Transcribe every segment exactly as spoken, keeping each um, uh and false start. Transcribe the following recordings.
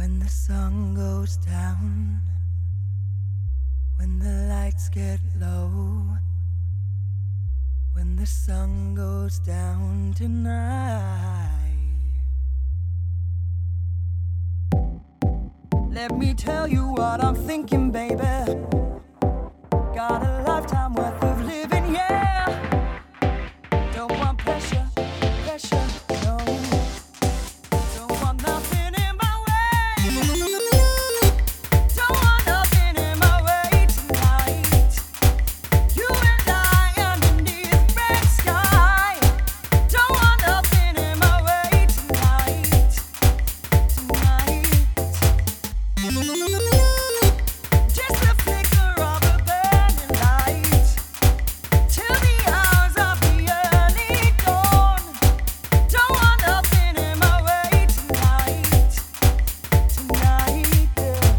When the sun goes down, when the lights get low, when the sun goes down tonight, let me tell you what I'm thinking, baby. Got a lifetime worth of living, yeah. Don't want pressure, pressure, no. Don't want nothing in my way. Don't want nothing in my way tonight. You and I underneath red sky. Don't want nothing in my way tonight. Tonight. Just a flicker of a burning light till the hours of the early dawn. Don't want nothing in my way tonight. Tonight, yeah.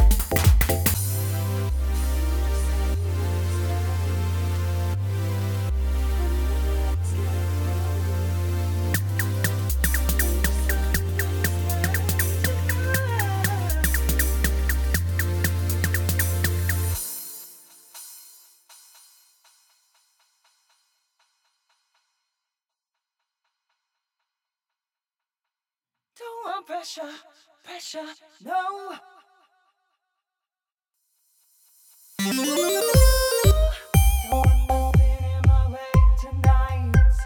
Don't want pressure, pressure, no. Don't want nothing in my way tonight.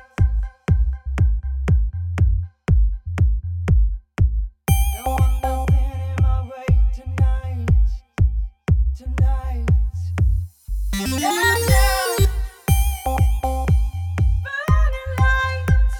Don't want nothing in my way tonight. Tonight. Yeah, yeah. Burning light.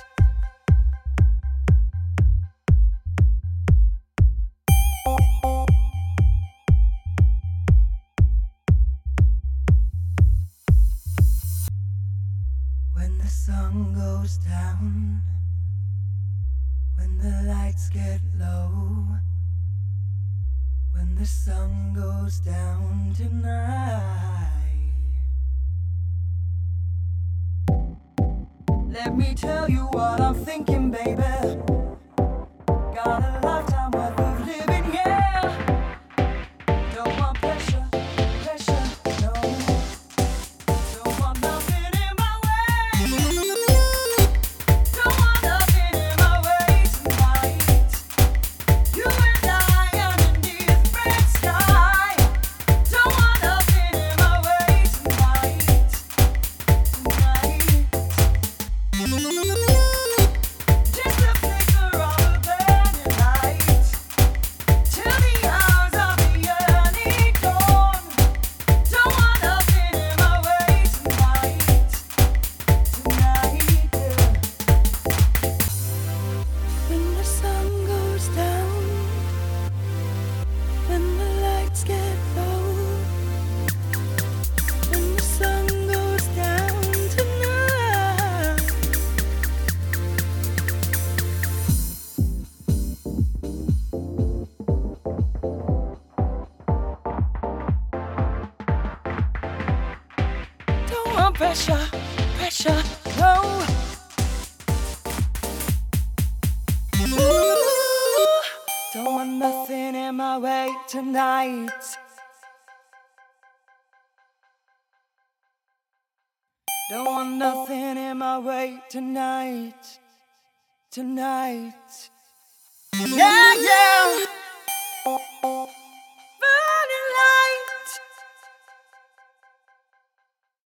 When the sun goes down, when the lights get low, when the sun goes down tonight, let me tell you what I'm thinking, baby. Got a lifetime worth of living, yeah. Don't want pressure, pressure, no. Don't want nothing in my way. Don't want nothing in my way tonight. You and I underneath red sky. Don't want nothing in my way tonight. Tonight. Just a flicker of a burning light till the hours of the early dawn. Don't want nothing in my way tonight. Tonight, yeah. When the sun goes down, when the lights get low, when the sun goes down tonight. Don't want pressure, pressure, no. Ooh, don't want nothing in my way tonight. Don't want nothing in my way tonight. Tonight. Yeah, yeah.